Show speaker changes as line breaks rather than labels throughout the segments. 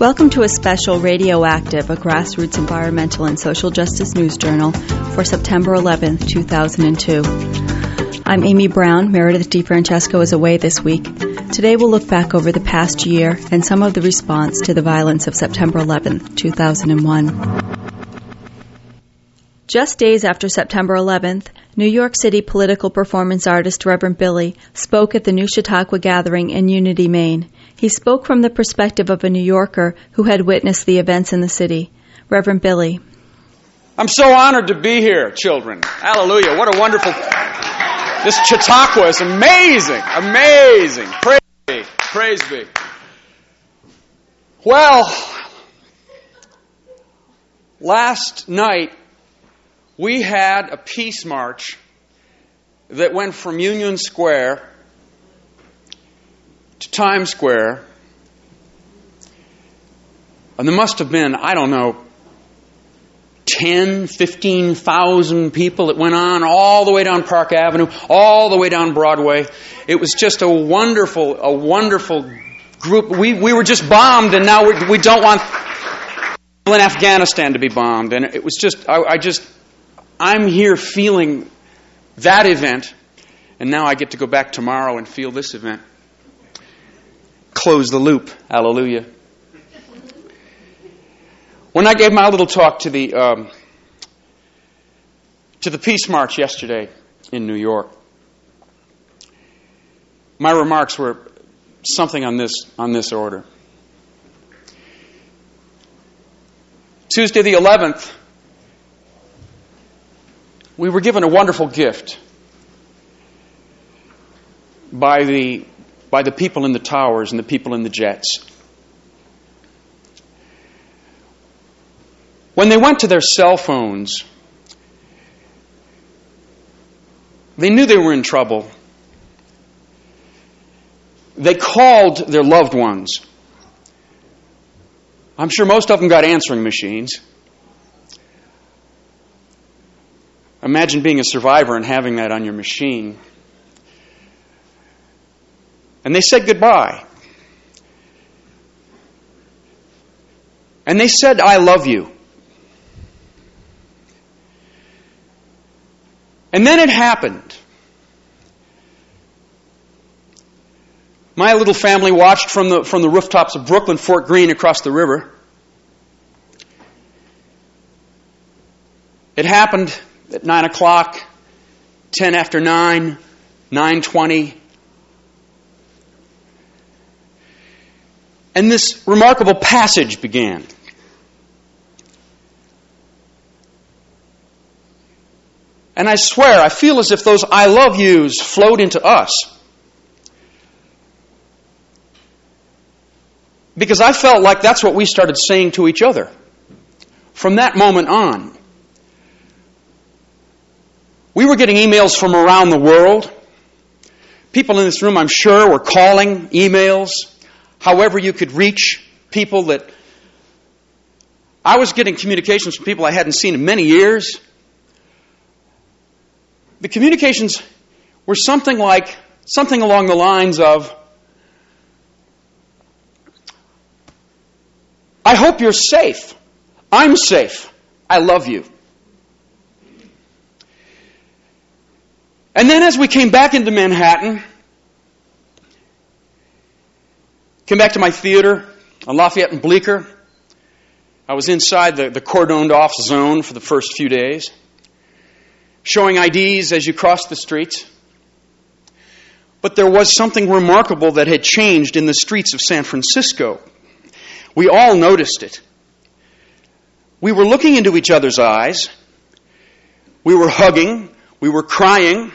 Welcome to a special Radioactive, a grassroots environmental and social justice news journal for September 11th, 2002. I'm Amy Brown. Meredith DeFrancesco is away this week. Today we'll look back over the past year and some of the response to the violence of September 11th, 2001. Just days after September 11th, New York City political performance artist Reverend Billy spoke at the New Chautauqua Gathering in Unity, Maine. He spoke from the perspective of a New Yorker who had witnessed the events in the city. Reverend Billy.
I'm so honored to be here, children. Hallelujah. What a wonderful... This Chautauqua is amazing. Amazing. Praise be. Praise be. Well, last night we had a peace march that went from Union Square to Times Square. And there must have been, 10, 15,000 people that went on all the way down Park Avenue, all the way down Broadway. It was just a wonderful group. We were just bombed, and now we don't want people in Afghanistan to be bombed. And it was just, I'm here feeling that event, and now I get to go back tomorrow and feel this event. Close the loop. Hallelujah. When I gave my little talk to the Peace March yesterday in New York, my remarks were something on this order. Tuesday the 11th, we were given a wonderful gift by the people in the towers and the people in the jets. When they went to their cell phones, they knew they were in trouble. They called their loved ones. I'm sure most of them got answering machines. Imagine being a survivor and having that on your machine. And they said goodbye. And they said, "I love you." And then it happened. My little family watched from the rooftops of Brooklyn, Fort Greene, across the river. It happened at 9 o'clock, 10 after 9, 9:20. And this remarkable passage began. And I swear, I feel as if those "I love yous" flowed into us. Because I felt like that's what we started saying to each other. From that moment on, we were getting emails from around the world. People in this room, I'm sure, were calling, emails, however you could reach people that... I was getting communications from people I hadn't seen in many years. The communications were something along the lines of, "I hope you're safe. I'm safe. I love you." And then as we came back into Manhattan, came back to my theater on Lafayette and Bleecker, I was inside the cordoned off zone for the first few days, showing IDs as you crossed the streets. But there was something remarkable that had changed in the streets of San Francisco. We all noticed it. We were looking into each other's eyes. We were hugging. We were crying.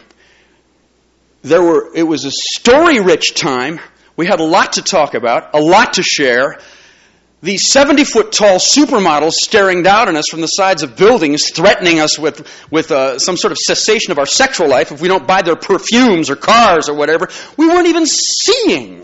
It was a story-rich time. We had a lot to talk about, a lot to share. These 70-foot-tall supermodels staring down on us from the sides of buildings, threatening us with some sort of cessation of our sexual life if we don't buy their perfumes or cars or whatever. We weren't even seeing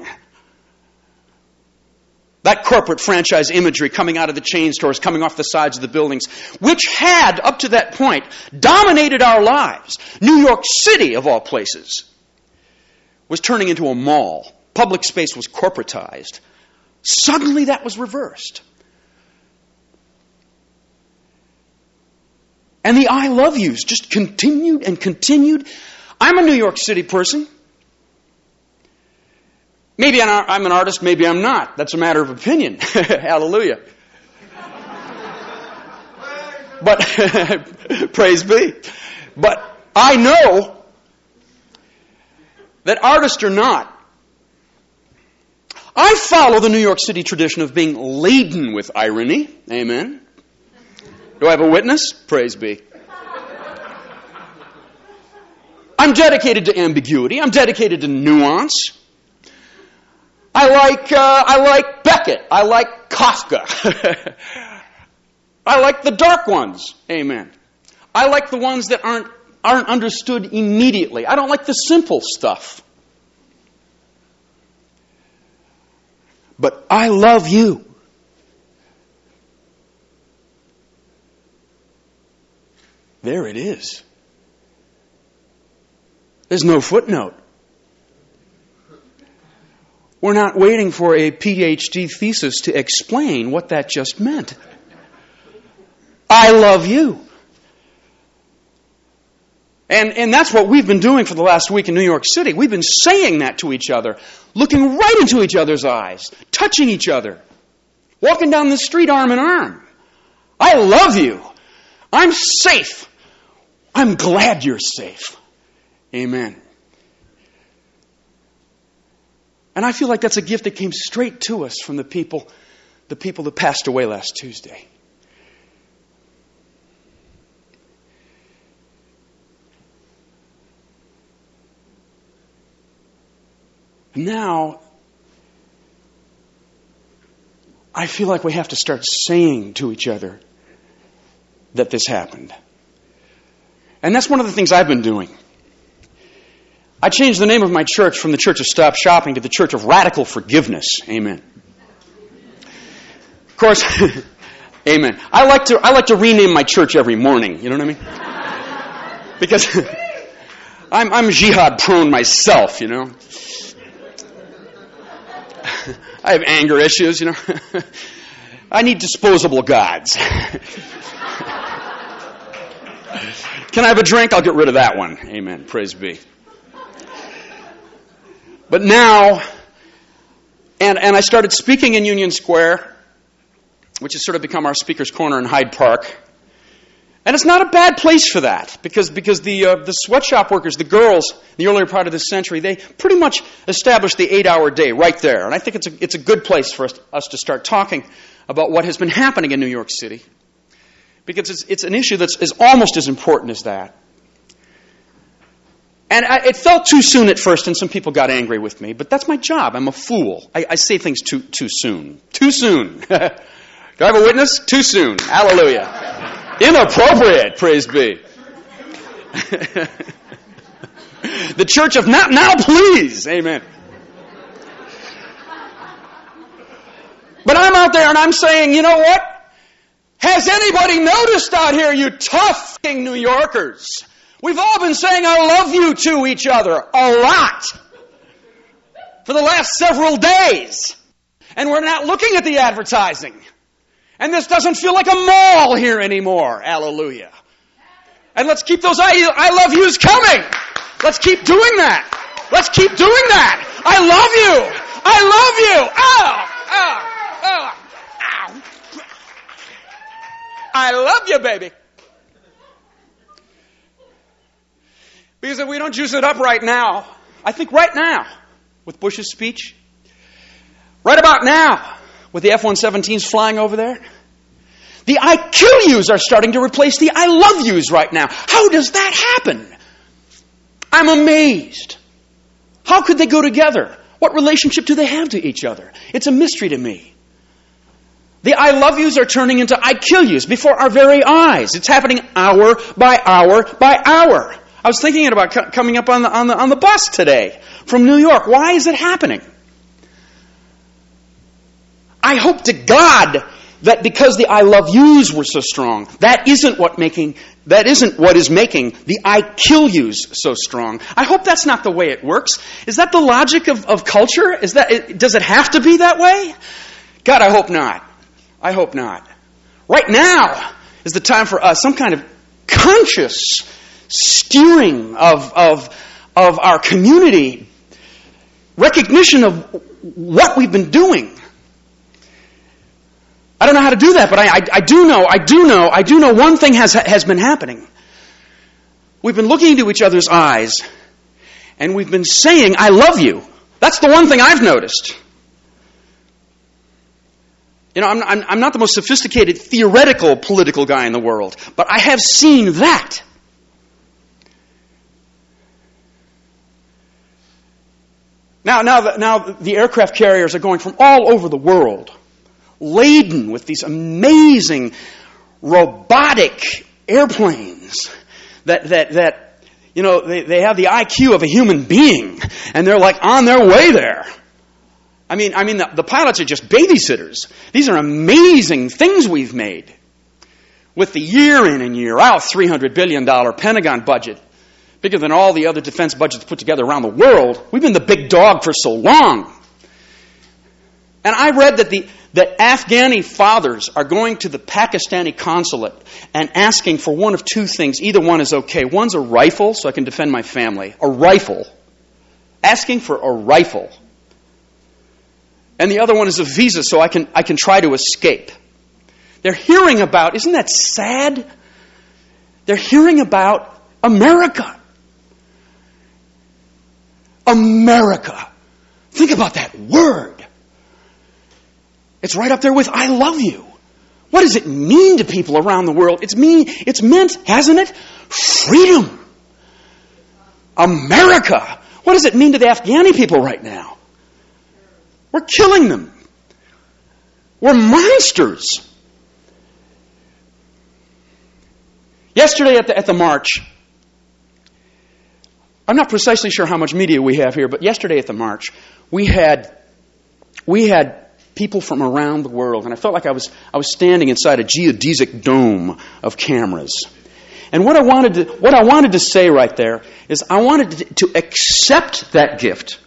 that corporate franchise imagery coming out of the chain stores, coming off the sides of the buildings, which had, up to that point, dominated our lives. New York City, of all places, was turning into a mall. Public space was corporatized. Suddenly that was reversed. And the I love yous just continued and continued. I'm a New York City person. Maybe I'm an artist, maybe I'm not. That's a matter of opinion. Hallelujah. But, praise be. But I know that artist or not, I follow the New York City tradition of being laden with irony. Amen. Do I have a witness? Praise be. I'm dedicated to ambiguity. I'm dedicated to nuance. I like Beckett. I like Kafka. I like the dark ones. Amen. I like the ones that aren't understood immediately. I don't like the simple stuff. But I love you. There it is. There's no footnote. We're not waiting for a PhD thesis to explain what that just meant. I love you. And that's what we've been doing for the last week in New York City. We've been saying that to each other, looking right into each other's eyes, touching each other, walking down the street arm in arm. I love you. I'm safe. I'm glad you're safe. Amen. And I feel like that's a gift that came straight to us from the people that passed away last Tuesday. Now, I feel like we have to start saying to each other that this happened. And that's one of the things I've been doing. I changed the name of my church from the Church of Stop Shopping to the Church of Radical Forgiveness. Amen. Of course, amen. I like to rename my church every morning. You know what I mean? Because I'm jihad prone myself, you know. I have anger issues, you know. I need disposable gods. Can I have a drink? I'll get rid of that one. Amen. Praise be. But now, and I started speaking in Union Square, which has sort of become our speaker's corner in Hyde Park. And it's not a bad place for that, because the sweatshop workers, the girls, in the earlier part of this century, they pretty much established the 8-hour day right there. And I think it's a good place for us to start talking about what has been happening in New York City, because it's an issue that's almost as important as that. And it felt too soon at first, and some people got angry with me, but that's my job. I'm a fool. I say things too soon. Too soon. Do I have a witness? Too soon. Hallelujah. Inappropriate, praise be. The church of not now, please. Amen. But I'm out there and I'm saying, you know what? Has anybody noticed out here, you tough New Yorkers? We've all been saying I love you to each other a lot for the last several days. And we're not looking at the advertising. And this doesn't feel like a mall here anymore. Hallelujah. And let's keep those I love yous coming. Let's keep doing that. Let's keep doing that. I love you. I love you. Ow. I love you, baby. Because if we don't juice it up right now, I think right now, with Bush's speech, right about now, with the F-117s flying over there, the I kill yous are starting to replace the I love yous right now. How does that happen? I'm amazed. How could they go together? What relationship do they have to each other? It's a mystery to me. The I love yous are turning into I kill yous before our very eyes. It's happening hour by hour by hour. I was thinking about coming up on the bus today from New York. Why is it happening? I hope to God that because the I love yous were so strong, that isn't what is making the I kill yous so strong. I hope that's not the way it works. Is that the logic of culture? Does it have to be that way? God, I hope not. I hope not. Right now is the time for us, some kind of conscious steering of our community, recognition of what we've been doing. I don't know how to do that, but I do know one thing has been happening. We've been looking into each other's eyes, and we've been saying, I love you. That's the one thing I've noticed. You know, I'm not the most sophisticated theoretical political guy in the world, but I have seen that. Now the aircraft carriers are going from all over the world, laden with these amazing robotic airplanes that you know, they have the IQ of a human being, and they're like on their way there. I mean, the pilots are just babysitters. These are amazing things we've made. With the year in and year out $300 billion Pentagon budget, bigger than all the other defense budgets put together around the world, we've been the big dog for so long. And I read that Afghani fathers are going to the Pakistani consulate and asking for one of two things. Either one is okay. One's a rifle, so I can defend my family. A rifle. Asking for a rifle. And the other one is a visa, so I can try to escape. They're hearing about, isn't that sad? They're hearing about America. America. Think about that word. It's right up there with I love you. What does it mean to people around the world? It's meant, hasn't it? Freedom. America. What does it mean to the Afghani people right now? We're killing them. We're monsters. Yesterday at the march, I'm not precisely sure how much media we have here, but yesterday at the march, we had people from around the world, and I felt like I was standing inside a geodesic dome of cameras. And what I wanted to say right there is I wanted to accept that gift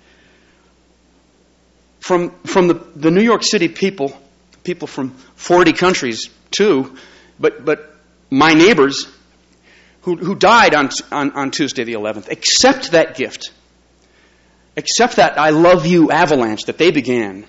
from the New York City people from 40 countries too, but my neighbors who died on Tuesday the 11th. Accept that gift. Accept that I love you avalanche that they began.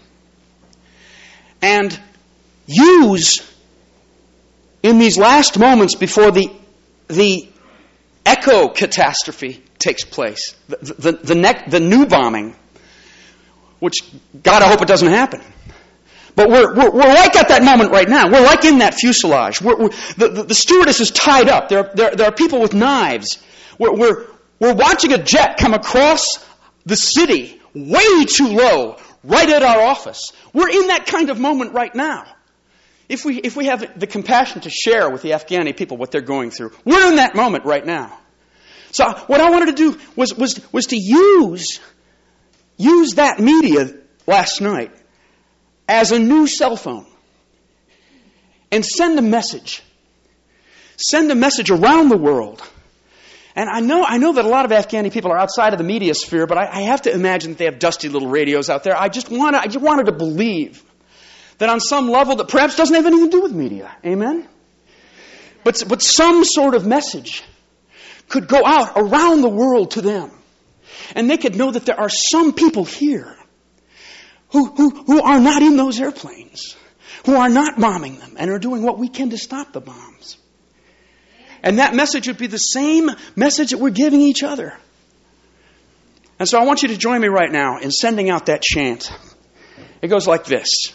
And use, in these last moments before the echo catastrophe takes place, the new bombing, which, God, I hope it doesn't happen. But we're like at that moment right now. We're like in that fuselage. The stewardess is tied up. There are people with knives. We're watching a jet come across the city way too low, right at our office. We're in that kind of moment right now. If we have the compassion to share with the Afghani people what they're going through, we're in that moment right now. So what I wanted to do was to use that media last night as a new cell phone and send a message. Send a message around the world. And I know that a lot of Afghani people are outside of the media sphere, but I have to imagine that they have dusty little radios out there. I just wanted to believe that on some level that perhaps doesn't have anything to do with media. Amen? But some sort of message could go out around the world to them. And they could know that there are some people here who are not in those airplanes, who are not bombing them, and are doing what we can to stop the bombs. And that message would be the same message that we're giving each other. And so I want you to join me right now in sending out that chant. It goes like this.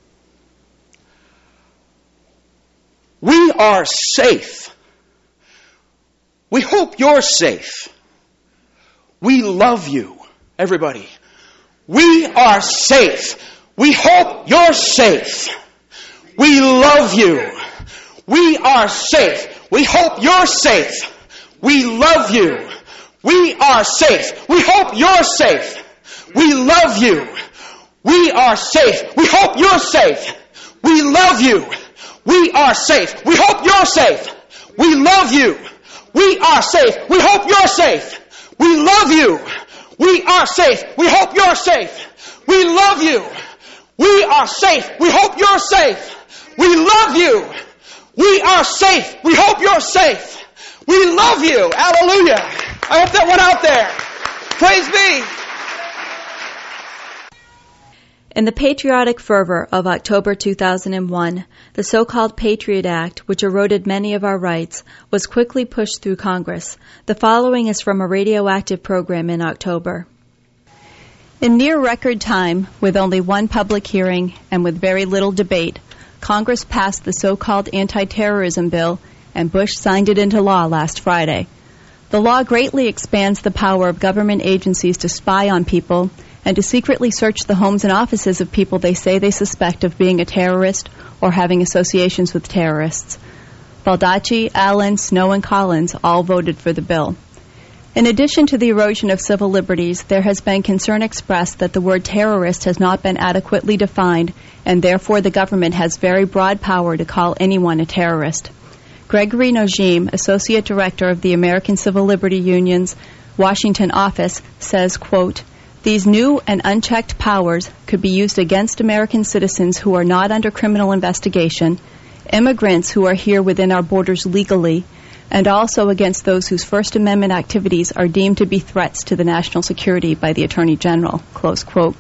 We are safe. We hope you're safe. We love you. Everybody. We are safe. We hope you're safe. We love you. We are safe. We hope you're safe. We love you. We are safe. We hope you're safe. We love you. We are safe. We hope you're safe. We love you. We are safe. We hope you're safe. We love you. We are safe. We hope you're safe. We love you. We are safe. We hope you're safe. We love you. We are safe. We hope you're safe. We love you. We are safe. We hope you're safe. We love you. Hallelujah. I hope that went out there. Praise be.
In the patriotic fervor of October 2001, the so-called Patriot Act, which eroded many of our rights, was quickly pushed through Congress. The following is from a radioactive program in October. In near record time, with only one public hearing and with very little debate, Congress passed the so-called anti-terrorism bill, and Bush signed it into law last Friday. The law greatly expands the power of government agencies to spy on people and to secretly search the homes and offices of people they say they suspect of being a terrorist or having associations with terrorists. Baldacci, Allen, Snow, and Collins all voted for the bill. In addition to the erosion of civil liberties, there has been concern expressed that the word terrorist has not been adequately defined, and therefore the government has very broad power to call anyone a terrorist. Gregory Nojim, Associate Director of the American Civil Liberty Union's Washington office, says, quote, "These new and unchecked powers could be used against American citizens who are not under criminal investigation, immigrants who are here within our borders legally, and also against those whose First Amendment activities are deemed to be threats to the national security by the Attorney General," close quote.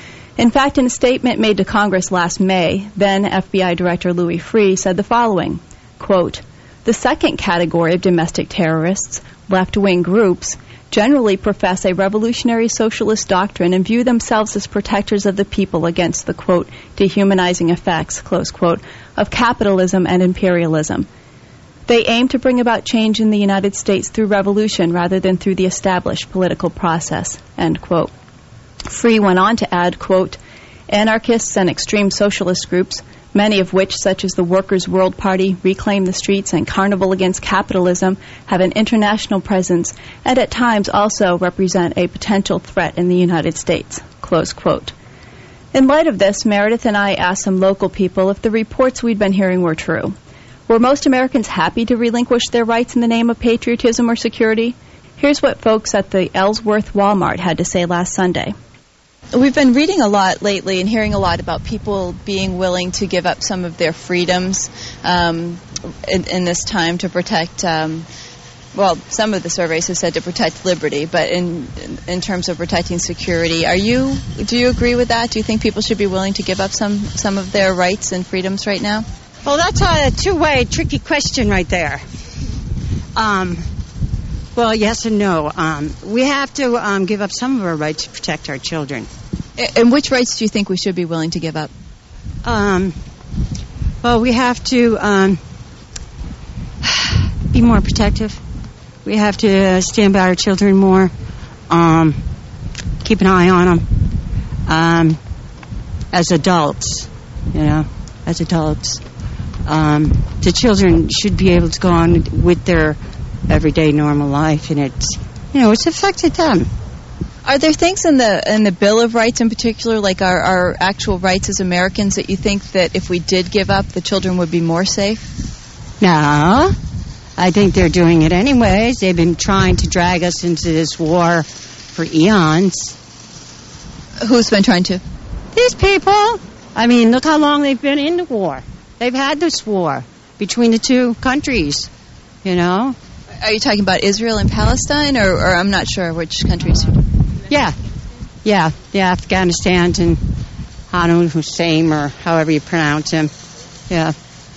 In fact, in a statement made to Congress last May, then FBI Director Louis Freeh said the following, quote, "The second category of domestic terrorists, left-wing groups, generally profess a revolutionary socialist doctrine and view themselves as protectors of the people against the, quote, dehumanizing effects, close quote, of capitalism and imperialism. They aim to bring about change in the United States through revolution rather than through the established political process," end quote. Freeh went on to add, quote, "Anarchists and extreme socialist groups, many of which, such as the Workers' World Party, Reclaim the Streets, and Carnival Against Capitalism, have an international presence and at times also represent a potential threat in the United States," close quote. In light of this, Meredith and I asked some local people if the reports we'd been hearing were true. Were most Americans happy to relinquish their rights in the name of patriotism or security? Here's what folks at the Ellsworth Walmart had to say last Sunday. We've been reading a lot lately and hearing a lot about people being willing to give up some of their freedoms in this time to protect, some of the surveys have said to protect liberty, but in terms of protecting security, do you agree with that? Do you think people should be willing to give up some of their rights and freedoms right now?
Well, that's a two-way tricky question right there. Well, yes and no. We have to give up some of our rights to protect our children.
And which rights do you think we should be willing to give up?
Well, we have to be more protective. We have to stand by our children more, keep an eye on them. As adults, as adults. The children should be able to go on with their everyday normal life, and it's affected them.
Are there things in the Bill of Rights in particular, like our actual rights as Americans, that you think that if we did give up, the children would be more safe?
No. I think they're doing it anyways. They've been trying to drag us into this war for eons.
Who's been trying to?
These people. I mean, look how long they've been in the war. They've had this war between the two countries, Are
you talking about Israel and Palestine, or I'm not sure which countries?
Yeah, the Afghanistan and Saddam Hussein, or however you pronounce him. Yeah.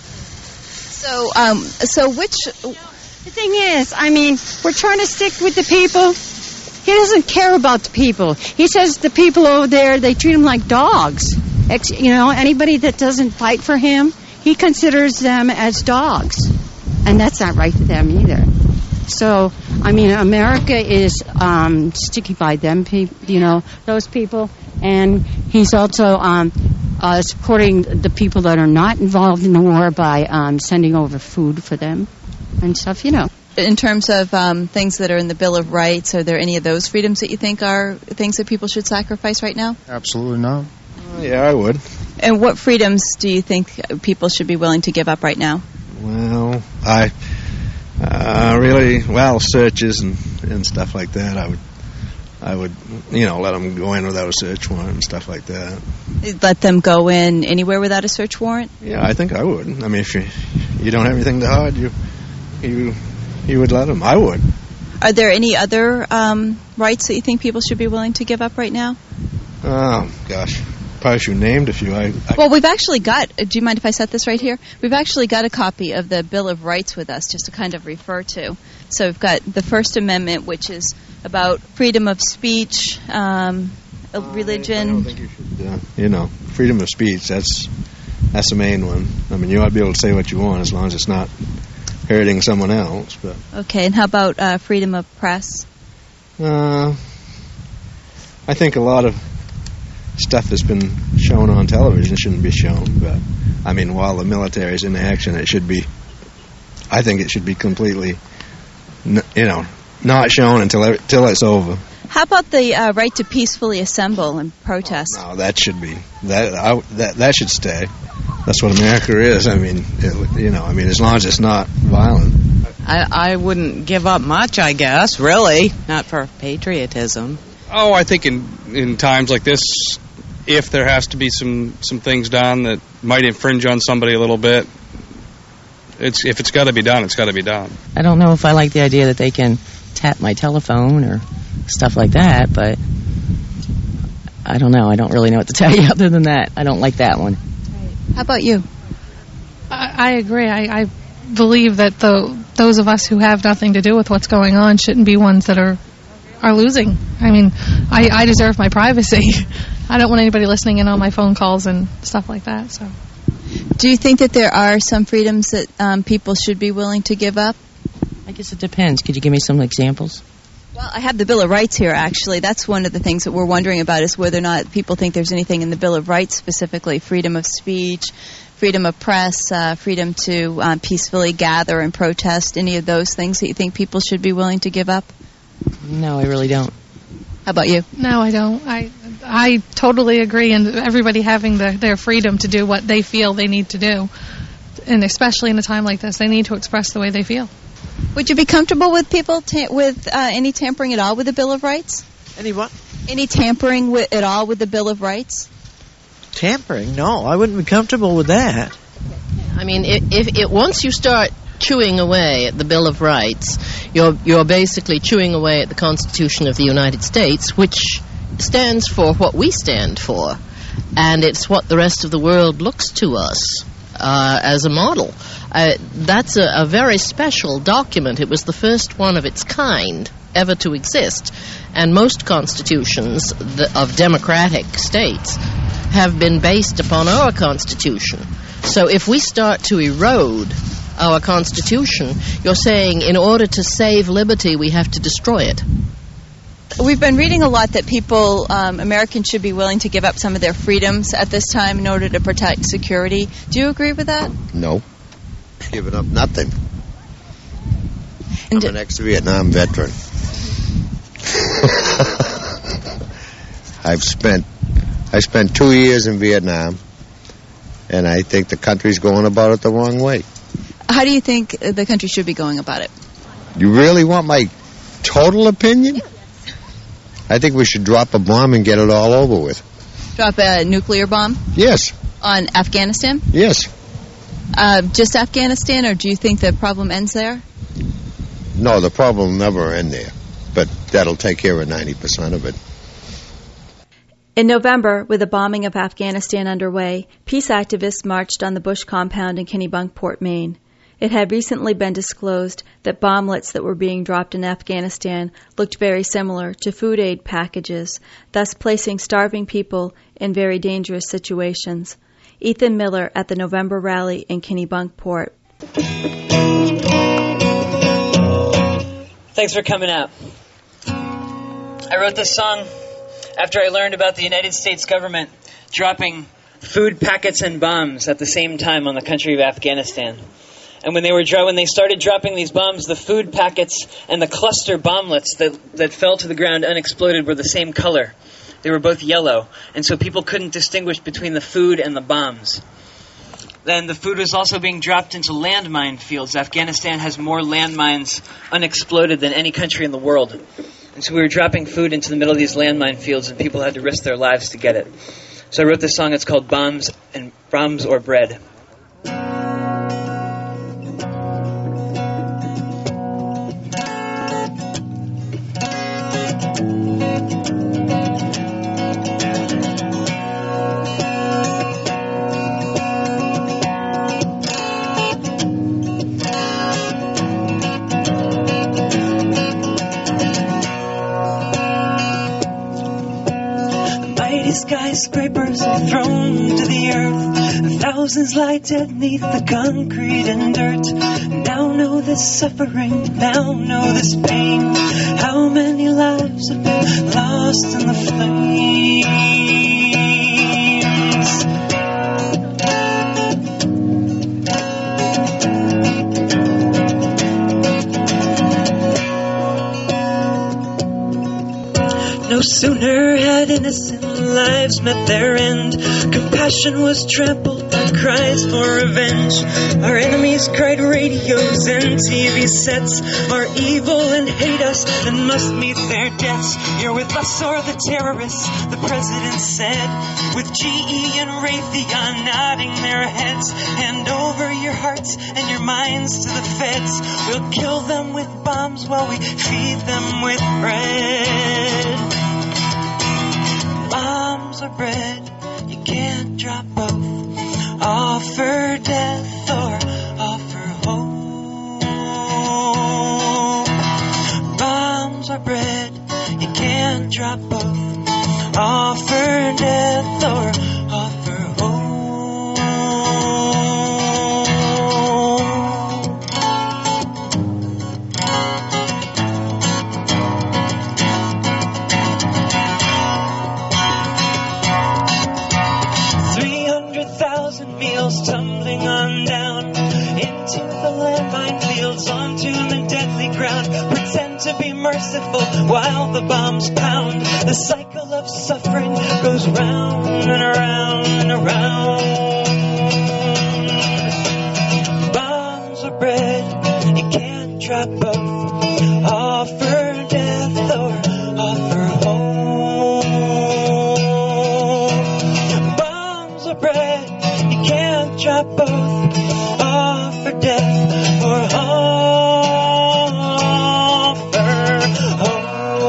So which...
The thing is, we're trying to stick with the people. He doesn't care about the people. He says the people over there, they treat him like dogs. Anybody that doesn't fight for him, he considers them as dogs. And that's not right for them either. So, America is sticking by them, those people. And he's also supporting the people that are not involved in the war by sending over food for them and stuff,
In terms of things that are in the Bill of Rights, are there any of those freedoms that you think are things that people should sacrifice right now?
Absolutely not. Yeah, I would.
And what freedoms do you think people should be willing to give up right now?
Well, searches and stuff like that, I would, let them go in without a search warrant and stuff like that.
Let them go in anywhere without a search warrant?
Yeah, I think I would. I mean, if you don't have anything to hide, you would let them. I would.
Are there any other rights that you think people should be willing to give up right now?
Oh, gosh. Probably should have named a few.
Well, we've actually got, do you mind if I set this right here? We've actually got a copy of the Bill of Rights with us just to kind of refer to. So we've got the First Amendment, which is about freedom of speech, religion.
I don't think you should, freedom of speech, that's the main one. I mean, you ought to be able to say what you want as long as it's not hurting someone else. But
okay, and how about freedom of press?
I think a lot of stuff that's been shown on television shouldn't be shown, but I mean, while the military is in action, I think it should be completely, not shown until it's over.
How about the right to peacefully assemble and protest?
No, that should be that should stay. That's what America is. I mean, as long as it's not violent.
I wouldn't give up much, I guess, really, not for patriotism.
Oh, I think in times like this, if there has to be some things done that might infringe on somebody a little bit, if it's got to be done, it's got to be done.
I don't know if I like the idea that they can tap my telephone or stuff like that, but I don't know. I don't really know what to tell you other than that. I don't like that one.
How about you?
I agree. I believe that those of us who have nothing to do with what's going on shouldn't be ones that are losing. I mean, I deserve my privacy. I don't want anybody listening in on my phone calls and stuff like that. So,
do you think that there are some freedoms that people should be willing to give up?
I guess it depends. Could you give me some examples?
Well, I have the Bill of Rights here, actually. That's one of the things that we're wondering about, is whether or not people think there's anything in the Bill of Rights specifically, freedom of speech, freedom of press, freedom to peacefully gather and protest, any of those things that you think people should be willing to give up?
No, I really don't.
How about you?
No, I don't. I totally agree, and everybody having their freedom to do what they feel they need to do, and especially in a time like this, they need to express the way they feel.
Would you be comfortable with people with any tampering at all with the Bill of Rights?
Any what?
Any tampering at all with the Bill of Rights?
Tampering? No, I wouldn't be comfortable with that.
I mean, if once you start chewing away at the Bill of Rights, you're basically chewing away at the Constitution of the United States, which stands for what we stand for, and it's what the rest of the world looks to us as a model. That's a very special document. It was the first one of its kind ever to exist, and most constitutions of democratic states have been based upon our Constitution. So if we start to erode our Constitution, you're saying in order to save liberty, we have to destroy it.
We've been reading a lot that people, Americans should be willing to give up some of their freedoms at this time in order to protect security. Do you agree with that?
No. Giving up nothing. I'm an ex-Vietnam veteran. I spent 2 years in Vietnam, and I think the country's going about it the wrong way.
How do you think the country should be going about it?
You really want my total opinion?
Yeah.
I think we should drop a bomb and get it all over with.
Drop a nuclear bomb?
Yes.
On Afghanistan?
Yes.
Just Afghanistan, or do you think the problem ends there?
No, the problem will never end there, but that'll take care of 90% of it.
In November, with the bombing of Afghanistan underway, peace activists marched on the Bush compound in Kennebunkport, Maine. It had recently been disclosed that bomblets that were being dropped in Afghanistan looked very similar to food aid packages, thus placing starving people in very dangerous situations. Ethan Miller at the November rally in Kennebunkport.
Thanks for coming out. I wrote this song after I learned about the United States government dropping food packets and bombs at the same time on the country of Afghanistan. And when they started dropping these bombs, the food packets and the cluster bomblets that fell to the ground unexploded were the same color. They were both yellow, and so people couldn't distinguish between the food and the bombs. Then the food was also being dropped into landmine fields. Afghanistan has more landmines unexploded than any country in the world. And so we were dropping food into the middle of these landmine fields, and people had to risk their lives to get it. So I wrote this song. It's called Bombs or Bread.
Skyscrapers are thrown to the earth. Thousands lie dead neath the concrete and dirt. Now know this suffering, now know this pain. How many lives have been lost in the flames? No sooner had innocent lives met their end. Compassion was trampled by cries for revenge. Our enemies cried radios and TV sets are evil and hate us and must meet their deaths. You're with us or the terrorists, the president said, with GE and Raytheon nodding their heads. Hand over your hearts and your minds to the feds. We'll kill them with bombs while we feed them with bread. Bombs or bread, you can't drop both. Offer death or offer hope. Bombs or bread, you can't drop both. Offer death or offer hope. 300,000 meals tumbling on down into the landmine fields, onto the deadly ground. Pretend to be merciful while the bombs pound. The cycle of suffering goes round and around and around. Bombs or bread, you can't drop both. Offer death or offer hope. Bombs or bread, you can't drop both. Offer death or offer hope.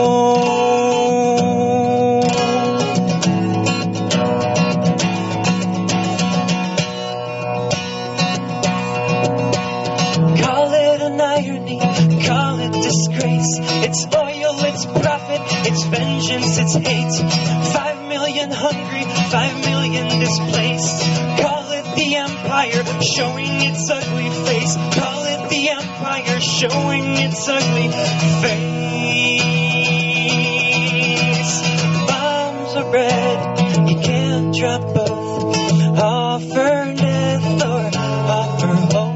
Call it an irony, call it disgrace. It's oil, it's profit, it's vengeance, it's hate. 5 million hungry, 5 million displaced. Call it the empire showing its ugly face. Call it the empire showing its ugly face. Bombs or bread, you can't drop both. Offer death or offer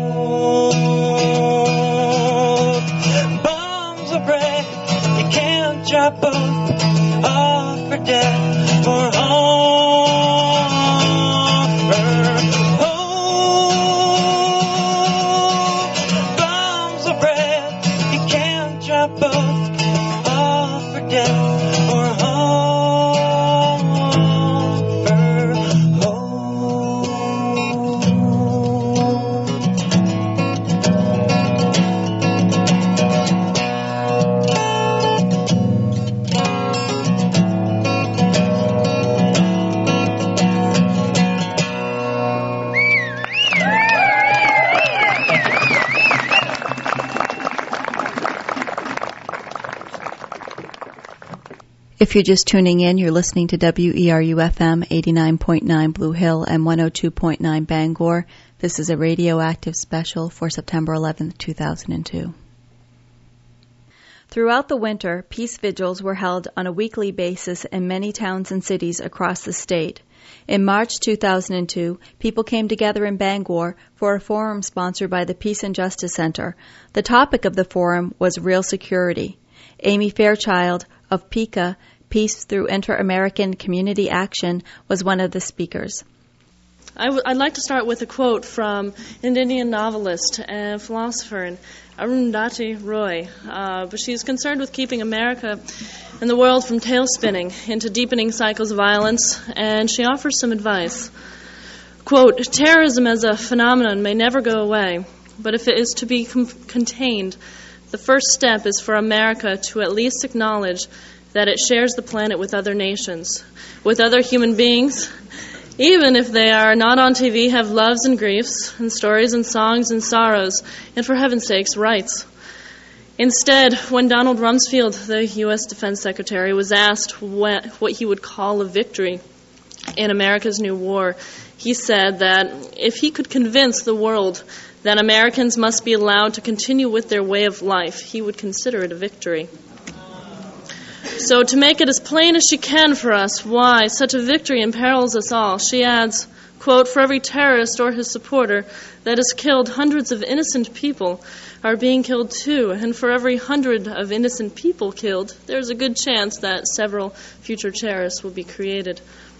hope. Bombs or bread, you can't drop both. Offer death or offer hope. Bombs or bread, you can't drop both. Offer death or offer hope.
If you're just tuning in, you're listening to WERU-FM 89.9 Blue Hill and 102.9 Bangor. This is a radioactive special for September 11th, 2002. Throughout the winter, peace vigils were held on a weekly basis in many towns and cities across the state. In March 2002, people came together in Bangor for a forum sponsored by the Peace and Justice Center. The topic of the forum was real security. Amy Fairchild of PICA, Peace Through Inter-American Community Action, was one of the speakers.
I'd like to start with a quote from an Indian novelist and philosopher, Arundhati Roy. But she's concerned with keeping America and the world from tailspinning into deepening cycles of violence, and she offers some advice. Quote, terrorism as a phenomenon may never go away, but if it is to be contained, the first step is for America to at least acknowledge that it shares the planet with other nations, with other human beings, even if they are not on TV, have loves and griefs, and stories and songs and sorrows, and for heaven's sakes, rights. Instead, when Donald Rumsfeld, the U.S. Defense Secretary, was asked what he would call a victory in America's new war, he said that if he could convince the world that Americans must be allowed to continue with their way of life, he would consider it a victory. So to make it as plain as she can for us why such a victory imperils us all, she adds, quote, for every terrorist or his supporter that has killed hundreds of innocent people are being killed too, and for every 100 of innocent people killed, there's a good chance that several future terrorists will be created.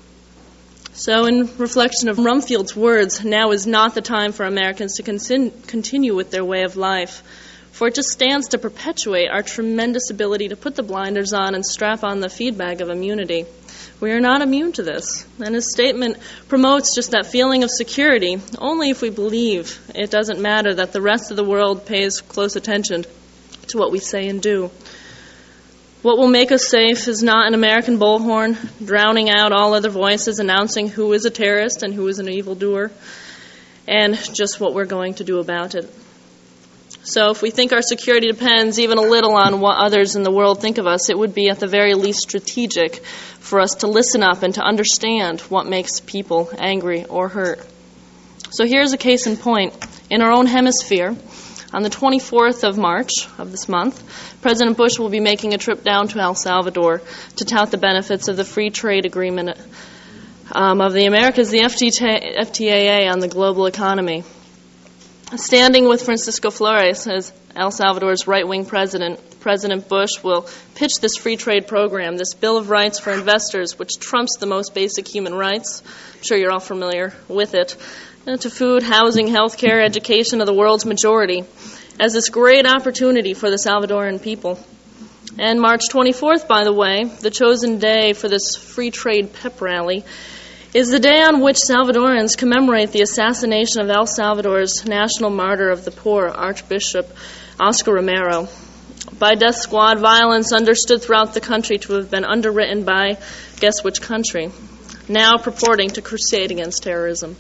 So in reflection of Rumsfeld's words, now is not the time for Americans to continue with their way of life, for it just stands to perpetuate our tremendous ability to put the blinders on and strap on the feed bag of immunity. We are not immune to this, and his statement promotes just that feeling of security only if we believe it doesn't matter that the rest of the world pays close attention to what we say and do. What will make us safe is not an American bullhorn drowning out all other voices announcing who is a terrorist and who is an evildoer, and just what we're going to do about it. So if we think our security depends even a little on what others in the world think of us, it would be at the very least strategic for us to listen up and to understand what makes people angry or hurt. So here's a case in point. In our own hemisphere, on the 24th of March of this month, President Bush will be making a trip down to El Salvador to tout the benefits of the free trade agreement of the Americas, the FTAA, on the global economy. Standing with Francisco Flores as El Salvador's right-wing president, President Bush will pitch this free trade program, this Bill of Rights for Investors, which trumps the most basic human rights. I'm sure you're all familiar with it. To food, housing, health care, education of the world's majority, as this great opportunity for the Salvadoran people. And March 24th, by the way, the chosen day for this free trade pep rally, is the day on which Salvadorans commemorate the assassination of El Salvador's national martyr of the poor, Archbishop Oscar Romero. By death squad violence understood throughout the country to have been underwritten by, guess which country, now purporting to crusade against terrorism.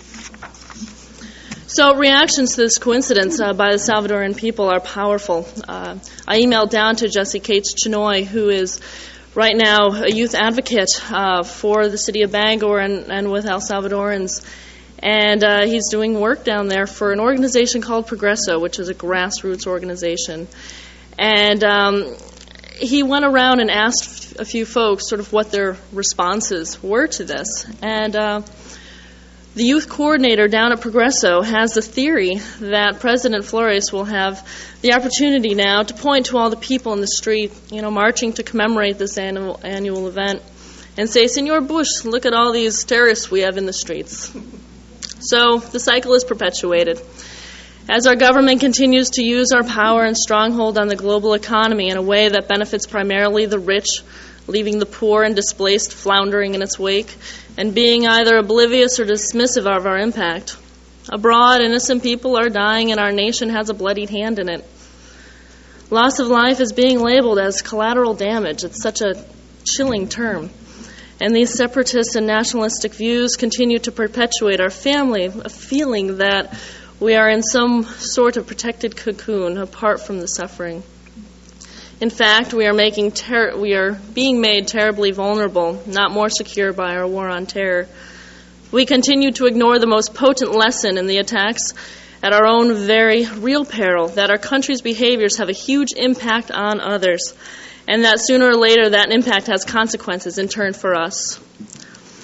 So reactions to this coincidence by the Salvadoran people are powerful. I emailed down to Jesse Cates Chinoy, who is right now a youth advocate for the city of Bangor and with El Salvadorans. And he's doing work down there for an organization called Progreso, which is a grassroots organization. And he went around and asked a few folks sort of what their responses were to this. And the youth coordinator down at Progreso has the theory that President Flores will have the opportunity now to point to all the people in the street, marching to commemorate this annual event, and say, Senor Bush, look at all these terrorists we have in the streets. So the cycle is perpetuated. As our government continues to use our power and stronghold on the global economy in a way that benefits primarily the rich, leaving the poor and displaced floundering in its wake, and being either oblivious or dismissive of our impact. Abroad, innocent people are dying and our nation has a bloodied hand in it. Loss of life is being labeled as collateral damage. It's such a chilling term. And these separatist and nationalistic views continue to perpetuate our family, a feeling that we are in some sort of protected cocoon apart from the suffering. In fact, we are being made terribly vulnerable, not more secure by our war on terror. We continue to ignore the most potent lesson in the attacks at our own very real peril, that our country's behaviors have a huge impact on others, and that sooner or later that impact has consequences in turn for us.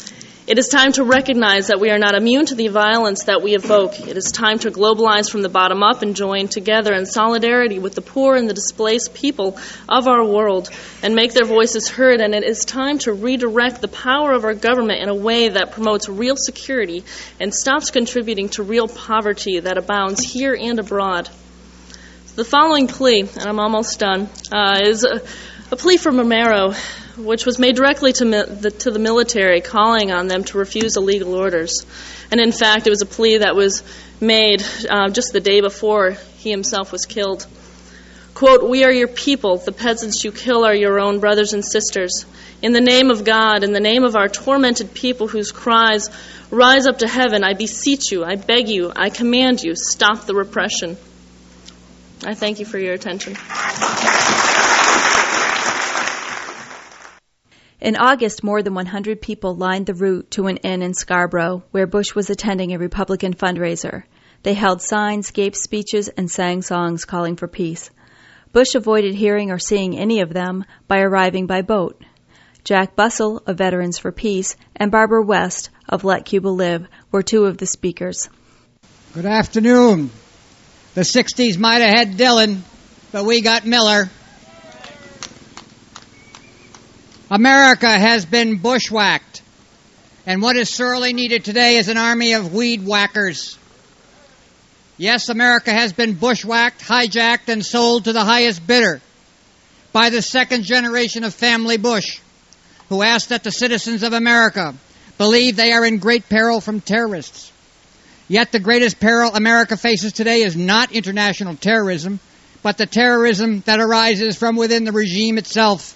It is time to recognize that we are not immune to the violence that we evoke. It is time to globalize from the bottom up and join together in solidarity with the poor and the displaced people of our world and make their voices heard. And it is time to redirect the power of our government in a way that promotes real security and stops contributing to real poverty that abounds here and abroad. The following plea, and I'm almost done, is a plea from Romero, which was made directly to the military, calling on them to refuse illegal orders. And in fact, it was a plea that was made just the day before he himself was killed. Quote, "We are your people. The peasants you kill are your own brothers and sisters. In the name of God, in the name of our tormented people whose cries rise up to heaven, I beseech you, I beg you, I command you, stop the repression." I thank you for your attention.
In August, more than 100 people lined the route to an inn in Scarborough, where Bush was attending a Republican fundraiser. They held signs, gave speeches, and sang songs calling for peace. Bush avoided hearing or seeing any of them by arriving by boat. Jack Bussell of Veterans for Peace and Barbara West of Let Cuba Live were two of the speakers.
Good afternoon. The 60s might have had Dillon, but we got Miller. America has been bushwhacked, and what is sorely needed today is an army of weed whackers. Yes, America has been bushwhacked, hijacked, and sold to the highest bidder by the second generation of family Bush, who asked that the citizens of America believe they are in great peril from terrorists. Yet the greatest peril America faces today is not international terrorism, but the terrorism that arises from within the regime itself.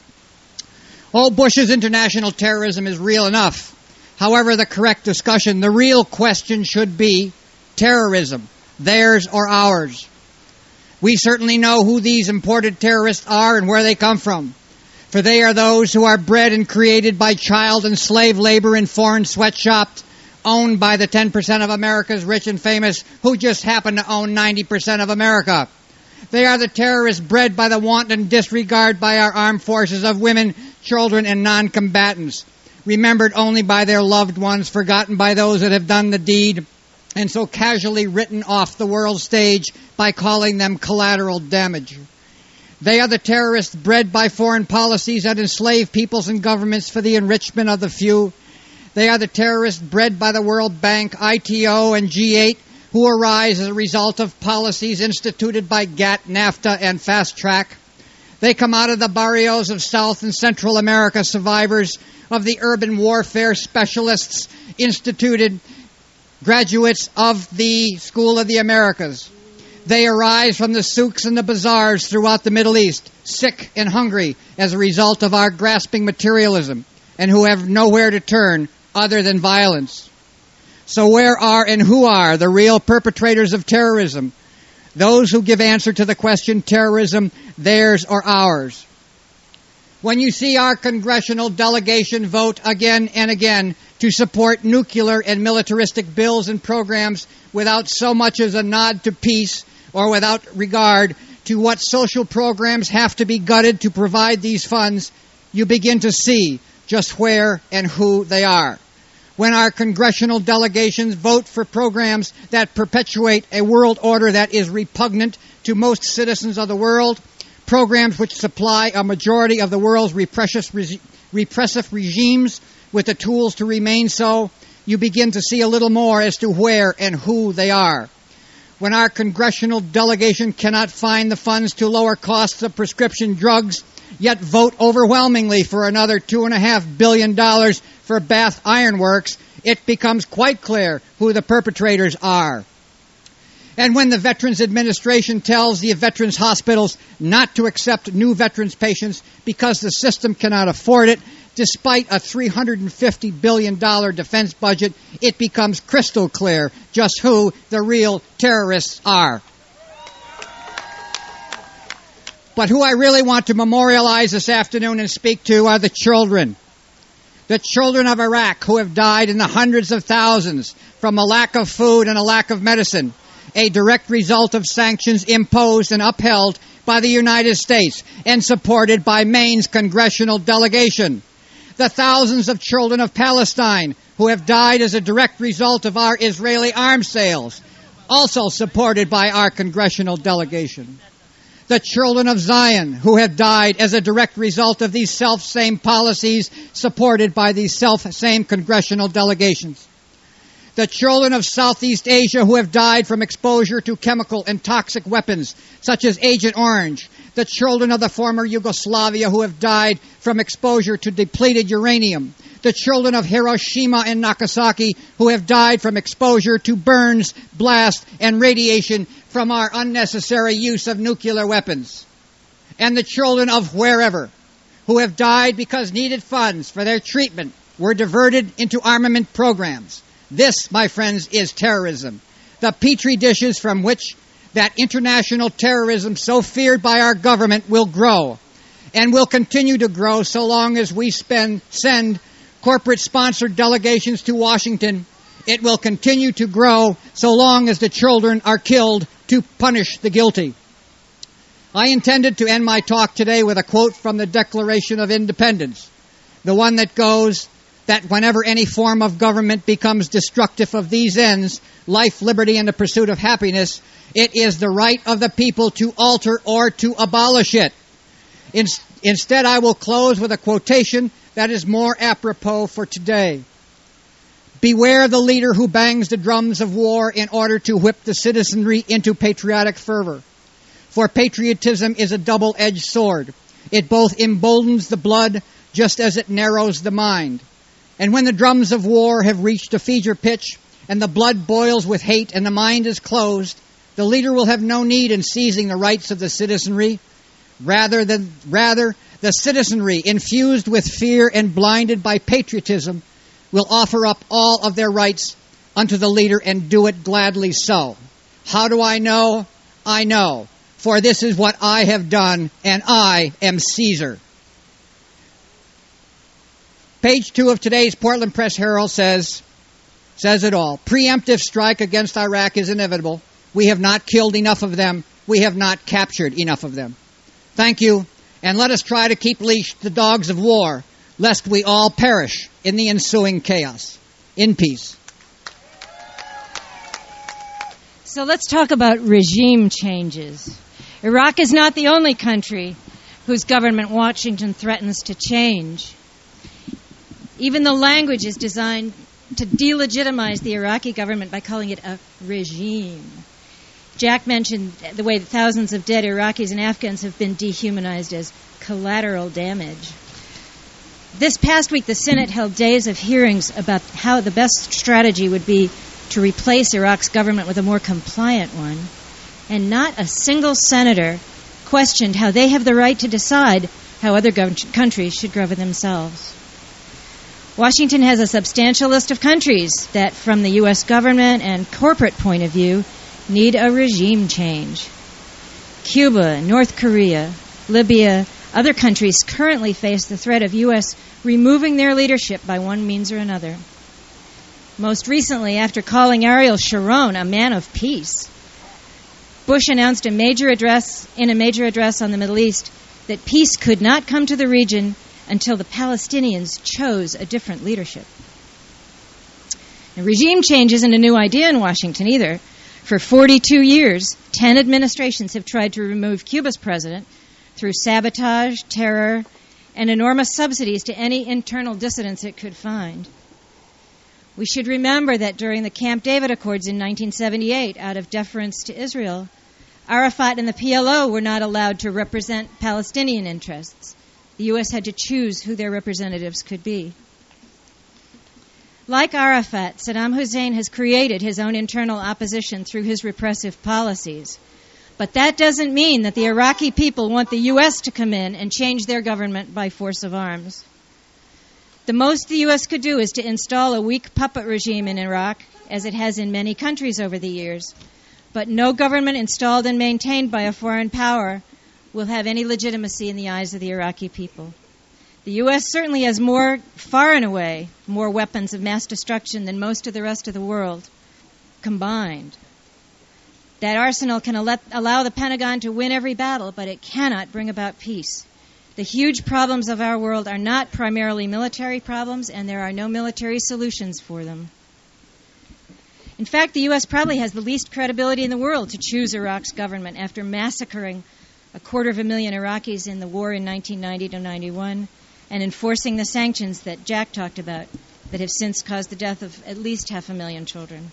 Oh, Bush's international terrorism is real enough. However, the correct discussion, the real question should be terrorism, theirs or ours. We certainly know who these imported terrorists are and where they come from, for they are those who are bred and created by child and slave labor in foreign sweatshops, owned by the 10% of America's rich and famous who just happen to own 90% of America. They are the terrorists bred by the wanton disregard by our armed forces of women, children, and non-combatants, remembered only by their loved ones, forgotten by those that have done the deed, and so casually written off the world stage by calling them collateral damage. They are the terrorists bred by foreign policies that enslave peoples and governments for the enrichment of the few. They are the terrorists bred by the World Bank, ITO, and G8, who arise as a result of policies instituted by GATT, NAFTA, and Fast Track. They come out of the barrios of South and Central America, survivors of the urban warfare specialists instituted, graduates of the School of the Americas. They arise from the souks and the bazaars throughout the Middle East, sick and hungry as a result of our grasping materialism, and who have nowhere to turn other than violence. So where are and who are the real perpetrators of terrorism? Those who give answer to the question, terrorism, theirs or ours. When you see our congressional delegation vote again and again to support nuclear and militaristic bills and programs without so much as a nod to peace or without regard to what social programs have to be gutted to provide these funds, you begin to see just where and who they are. When our congressional delegations vote for programs that perpetuate a world order that is repugnant to most citizens of the world, programs which supply a majority of the world's repressive regimes with the tools to remain so, you begin to see a little more as to where and who they are. When our congressional delegation cannot find the funds to lower costs of prescription drugs, yet vote overwhelmingly for another $2.5 billion for Bath Iron Works, it becomes quite clear who the perpetrators are. And when the Veterans Administration tells the veterans hospitals not to accept new veterans patients because the system cannot afford it, despite a $350 billion defense budget, it becomes crystal clear just who the real terrorists are. But who I really want to memorialize this afternoon and speak to are the children. The children of Iraq who have died in the hundreds of thousands from a lack of food and a lack of medicine, a direct result of sanctions imposed and upheld by the United States and supported by Maine's congressional delegation. The thousands of children of Palestine who have died as a direct result of our Israeli arms sales, also supported by our congressional delegation. The children of Zion, who have died as a direct result of these self-same policies supported by these self-same congressional delegations. The children of Southeast Asia who have died from exposure to chemical and toxic weapons, such as Agent Orange. The children of the former Yugoslavia who have died from exposure to depleted uranium. The children of Hiroshima and Nagasaki who have died from exposure to burns, blast, and radiation from our unnecessary use of nuclear weapons. And the children of wherever who have died because needed funds for their treatment were diverted into armament programs. This, my friends, is terrorism. The petri dishes from which that international terrorism so feared by our government will grow and will continue to grow so long as we send corporate-sponsored delegations to Washington. It will continue to grow so long as the children are killed to punish the guilty. I intended to end my talk today with a quote from the Declaration of Independence, the one that goes that whenever any form of government becomes destructive of these ends, life, liberty, and the pursuit of happiness, it is the right of the people to alter or to abolish it. Instead, I will close with a quotation that is more apropos for today. Beware the leader who bangs the drums of war in order to whip the citizenry into patriotic fervor. For patriotism is a double-edged sword. It both emboldens the blood just as it narrows the mind. And when the drums of war have reached a fever pitch and the blood boils with hate and the mind is closed, the leader will have no need in seizing the rights of the citizenry. Rather, the citizenry, infused with fear and blinded by patriotism, will offer up all of their rights unto the leader and do it gladly so. How do I know? I know, for this is what I have done, and I am Caesar. Page 2 of today's Portland Press Herald says it all. Preemptive strike against Iraq is inevitable. We have not killed enough of them. We have not captured enough of them. Thank you, and let us try to keep leashed the dogs of war, lest we all perish in the ensuing chaos. In peace.
So let's talk about regime changes. Iraq is not the only country whose government Washington threatens to change. Even the language is designed to delegitimize the Iraqi government by calling it a regime. Jack mentioned the way that thousands of dead Iraqis and Afghans have been dehumanized as collateral damage. This past week, the Senate held days of hearings about how the best strategy would be to replace Iraq's government with a more compliant one. And not a single senator questioned how they have the right to decide how other countries should govern themselves. Washington has a substantial list of countries that, from the U.S. government and corporate point of view, need a regime change. Cuba, North Korea, Libya, other countries currently face the threat of U.S. removing their leadership by one means or another. Most recently, after calling Ariel Sharon a man of peace, Bush announced in a major address on the Middle East that peace could not come to the region until the Palestinians chose a different leadership. And regime change isn't a new idea in Washington either. For 42 years, 10 administrations have tried to remove Cuba's president through sabotage, terror, and enormous subsidies to any internal dissidents it could find. We should remember that during the Camp David Accords in 1978, out of deference to Israel, Arafat and the PLO were not allowed to represent Palestinian interests. The U.S. had to choose who their representatives could be. Like Arafat, Saddam Hussein has created his own internal opposition through his repressive policies. But that doesn't mean that the Iraqi people want the U.S. to come in and change their government by force of arms. The most the U.S. could do is to install a weak puppet regime in Iraq, as it has in many countries over the years. But no government installed and maintained by a foreign power will have any legitimacy in the eyes of the Iraqi people. The U.S. certainly has far and away, more weapons of mass destruction than most of the rest of the world combined. That arsenal can allow the Pentagon to win every battle, but it cannot bring about peace. The huge problems of our world are not primarily military problems, and there are no military solutions for them. In fact, the U.S. probably has the least credibility in the world to choose Iraq's government after massacring 250,000 Iraqis in the war in 1990 to 91 and enforcing the sanctions that Jack talked about that have since caused the death of at least 500,000 children.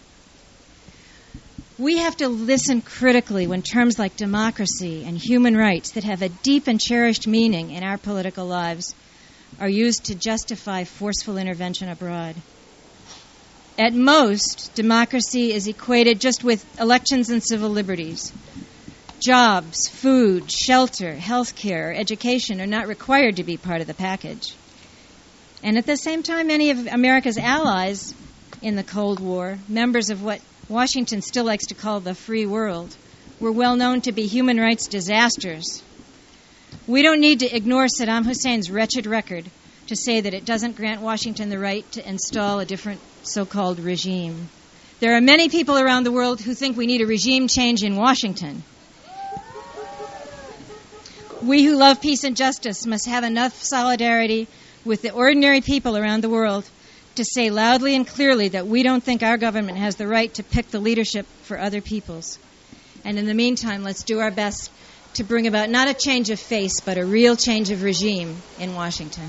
We have to listen critically when terms like democracy and human rights that have a deep and cherished meaning in our political lives are used to justify forceful intervention abroad. At most, democracy is equated just with elections and civil liberties. Jobs, food, shelter, health care, education are not required to be part of the package. And at the same time, many of America's allies in the Cold War, members of what Washington still likes to call the free world, were well known to be human rights disasters. We don't need to ignore Saddam Hussein's wretched record to say that it doesn't grant Washington the right to install a different so-called regime. There are many people around the world who think we need a regime change in Washington. We who love peace and justice must have enough solidarity with the ordinary people around the world to say loudly and clearly that we don't think our government has the right to pick the leadership for other peoples. And in the meantime, let's do our best to bring about not a change of face, but a real change of regime in Washington.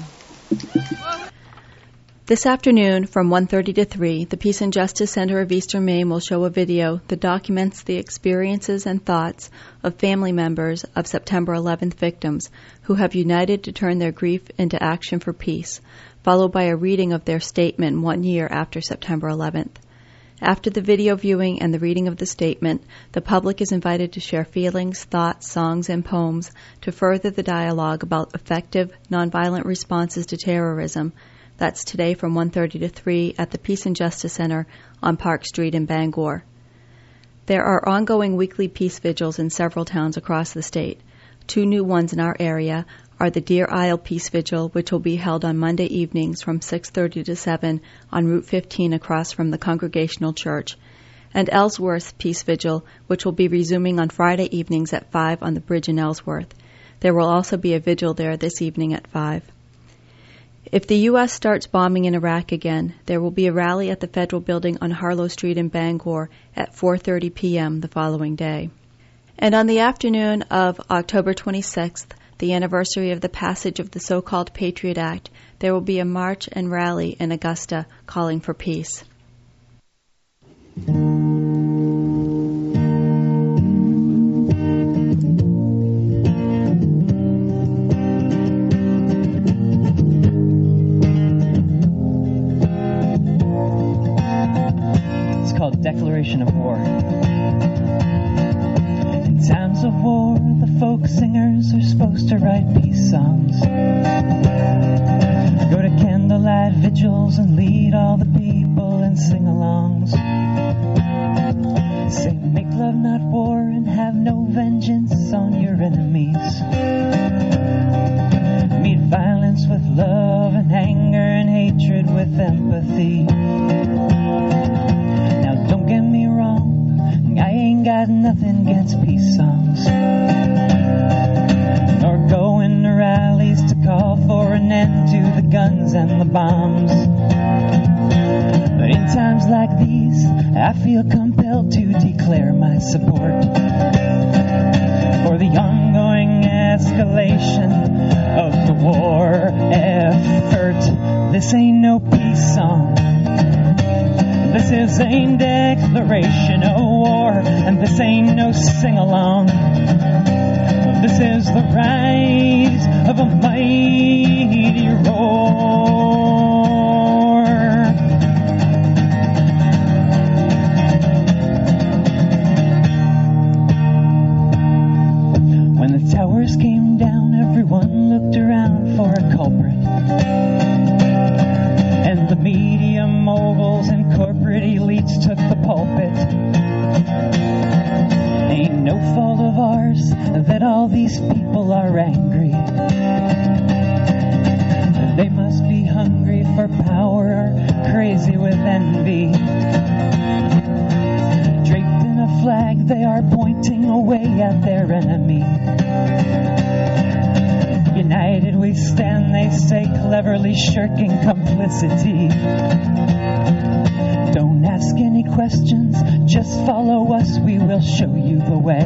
This afternoon, from 1:30 to 3, the Peace and Justice Center of Eastern Maine will show a video that documents the experiences and thoughts of family members of September 11th victims who have united to turn their grief into action for peace, followed by a reading of their statement 1 year after September 11th. After the video viewing and the reading of the statement, the public is invited to share feelings, thoughts, songs, and poems to further the dialogue about effective, nonviolent responses to terrorism. That's today from 1:30 to 3 at the Peace and Justice Center on Park Street in Bangor. There are ongoing weekly peace vigils in several towns across the state. 2 new ones in our area are the Deer Isle Peace Vigil, which will be held on Monday evenings from 6:30 to 7 on Route 15 across from the Congregational Church, and Ellsworth Peace Vigil, which will be resuming on Friday evenings at 5 on the bridge in Ellsworth. There will also be a vigil there this evening at 5. If the U.S. starts bombing in Iraq again, there will be a rally at the Federal Building on Harlow Street in Bangor at 4:30 p.m. the following day. And on the afternoon of October 26th, the anniversary of the passage of the so-called Patriot Act, there will be a march and rally in Augusta calling for peace.
Declaration of war. In times of war, the folk singers are supposed to write peace songs. Go to candlelight vigils and lead all the people in sing-alongs. Say, make love not war and have no vengeance on your enemies. Meet violence with love and anger and hatred with empathy. Don't get me wrong, I ain't got nothing against peace songs, nor going to rallies to call for an end to the guns and the bombs. But in times like these, I feel compelled to declare my support for the ongoing escalation of the war effort. This ain't no peace song. This is a declaration of war, and this ain't no sing-along. This is the rise of a mighty roar. When the towers came down, everyone looked around for a culprit. And the media moguls and corporate elites took the pulpit. Ain't no fault of ours that all these people are angry. They must be hungry for power or crazy with envy. Draped in a flag, they are pointing away at their enemy. You United we stand, they say, cleverly shirking complicity. Don't ask any questions, just follow us, we will show you the way.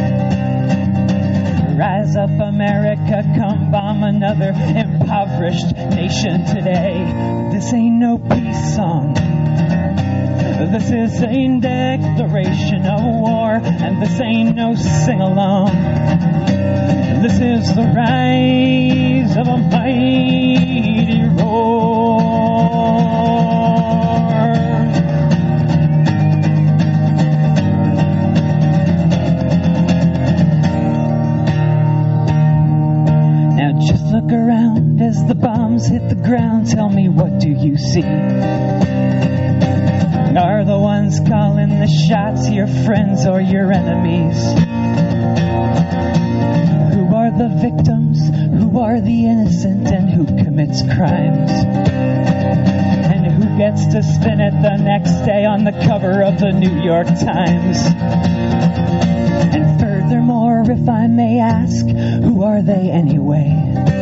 Rise up, America, come bomb another impoverished nation today. This ain't no peace song. This is a declaration of war, and this ain't no sing-along. This is the rise of a mighty roar. Now just look around as the bombs hit the ground. Tell me, what do you see? Are the ones calling the shots your friends or your enemies? Who are the victims? Who are the innocent? And who commits crimes? And who gets to spin it the next day on the cover of the New York Times? And furthermore, if I may ask, who are they anyway?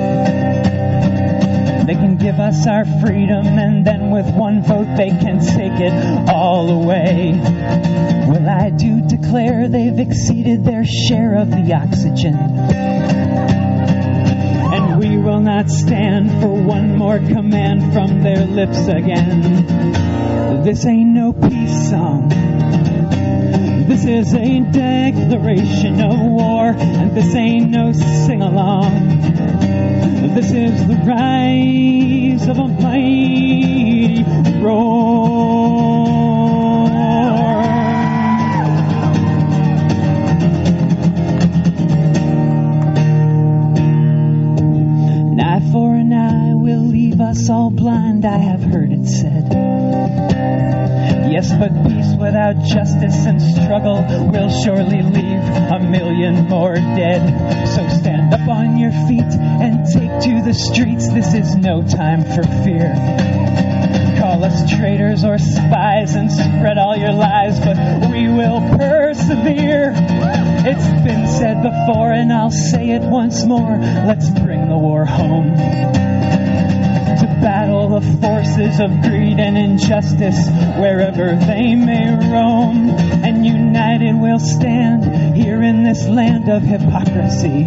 They can give us our freedom, and then with one vote they can take it all away. Well, I do declare they've exceeded their share of the oxygen. And we will not stand for one more command from their lips again. This ain't no peace song. This is a declaration of war, and this ain't no sing-along. This is the rise of a mighty roar. An eye for an eye will leave us all blind, I have heard it said. Yes, but peace without justice and struggle will surely leave a million more dead. So stand up on your feet and take to the streets. This is no time for fear. Call us traitors or spies and spread all your lies, but we will persevere. It's been said before and I'll say it once more. Let's bring the war home. To battle the forces of greed and injustice wherever they may roam. And united we'll stand here in this land of hypocrisy,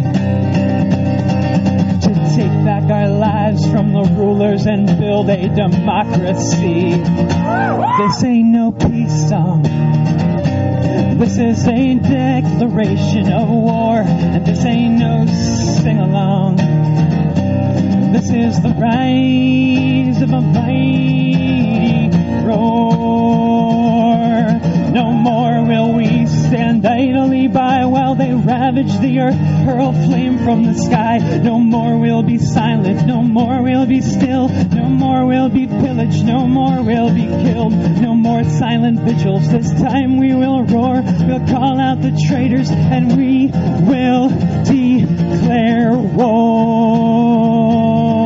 to take back our lives from the rulers and build a democracy. This ain't no peace song. This is a declaration of war, and this ain't no sing-along. This is the rise of a mighty roar. No more will we stand idly by while they ravage the earth, hurl flame from the sky. No more we'll be silent, no more we'll be still, no more we'll be pillaged, no more we'll be killed. No more silent vigils, this time we will roar. We'll call out the traitors and we will declare war.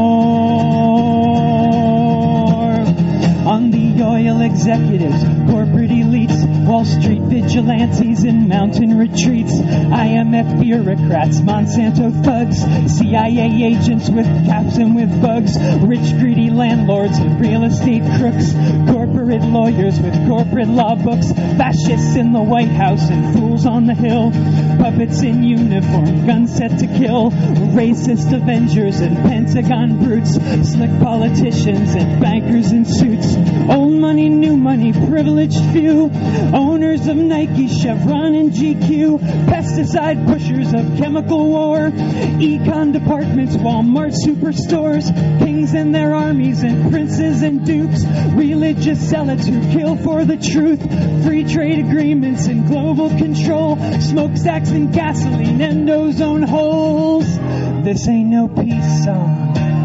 On the oil executives, corporate elites, Wall Street vigilantes in mountain retreats, IMF bureaucrats, Monsanto thugs, CIA agents with caps and with bugs, rich greedy landlords and real estate crooks, corporate lawyers with corporate law books, fascists in the White House and fools on the Hill, puppets in uniform, guns set to kill, racist Avengers and Pentagon brutes, slick politicians and bankers in suits, old money, new money, privileged few, owners of Nike, Chevron, and GQ, pesticide pushers of chemical war, econ departments, Walmart superstores, kings and their armies, and princes and dukes, religious zealots who kill for the truth, free trade agreements and global control, smokestacks and gasoline and ozone holes. This ain't no peace song.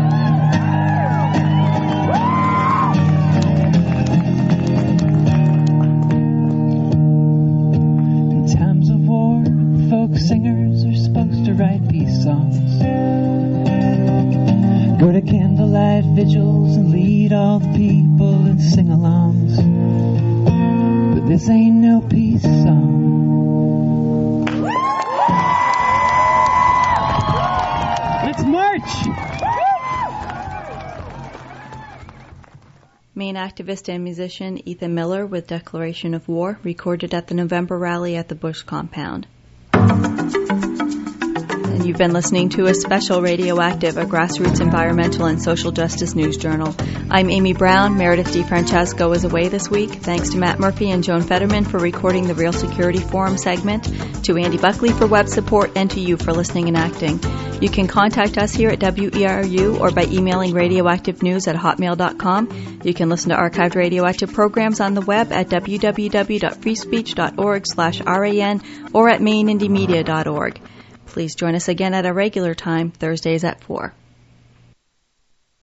Singers are supposed to write peace songs, go to candlelight vigils and lead all the people in sing-alongs, but this ain't no peace song. Let's march!
Maine activist and musician Ethan Miller with Declaration of War, recorded at the November rally at the Bush compound. And you've been listening to a special Radioactive, a grassroots environmental and social justice news journal. I'm Amy Brown. Meredith DeFrancesco is away this week. Thanks to Matt Murphy and Joan Fetterman for recording the Real Security Forum segment, to Andy Buckley for web support, and to you for listening and acting. You can contact us here at WERU or by emailing radioactivenews@hotmail.com. You can listen to archived Radioactive programs on the web at www.freespeech.org/RAN or at mainindiemedia.org. Please join us again at a regular time, Thursdays at 4.